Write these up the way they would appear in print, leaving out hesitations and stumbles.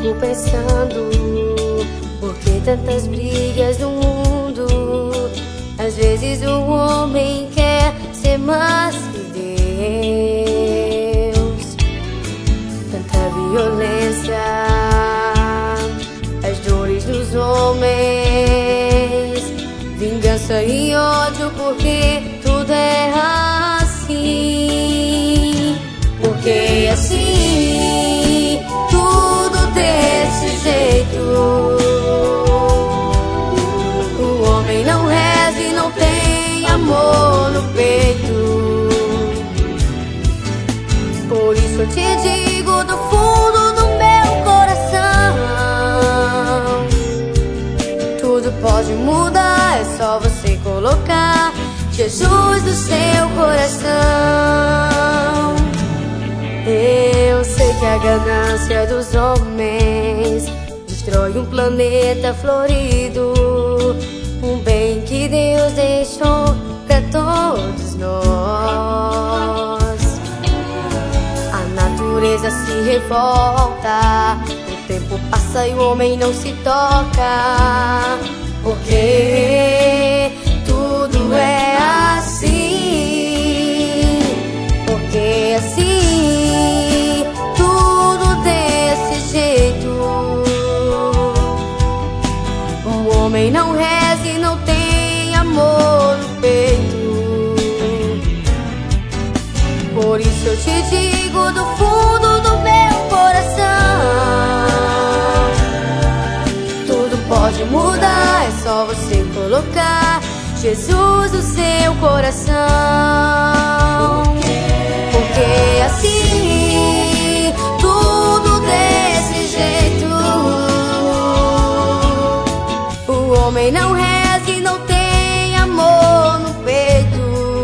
fico pensando, por que tantas brigas no mundo? Às vezes o homem quer ser mais que Deus. Tanta violência, as dores dos homens, vingança e ódio, porque tudo é assim. Porque assim, tudo desse jeito. O homem não reza e não tem amor no peito. Por isso eu te digo do fundo do meu coração, tudo pode mudar, é só você colocar Jesus no seu coração. Eu sei que a ganância dos homens destrói um planeta florido, um bem que Deus deixou pra todos nós. A natureza se revolta, o tempo passa e o homem não se toca, porque tudo é assim. Porque assim, tudo desse jeito. O homem não reza e não tem amor no peito. Por isso eu te digo do fundo do meu coração, tudo pode mudar, é só você colocar Jesus no seu coração. Porque assim, tudo desse jeito. O homem não reza e não tem amor no peito.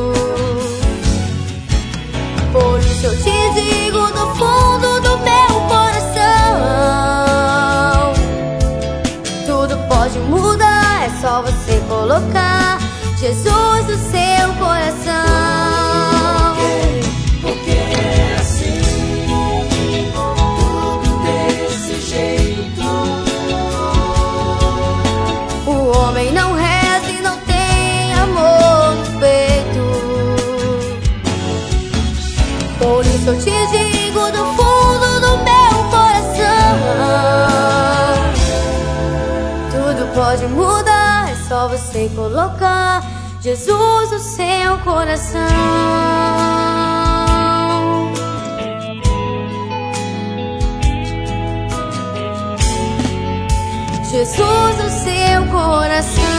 Por isso eu te digo do fundo do meu coração, tudo pode mudar, é só você colocar Jesus no seu coração. Porque assim, tudo desse jeito. O homem não reza e não tem amor no peito. Por isso eu te digo do fundo do meu coração, tudo pode mudar, é só você colocar Jesus no seu coração. Jesus no seu coração.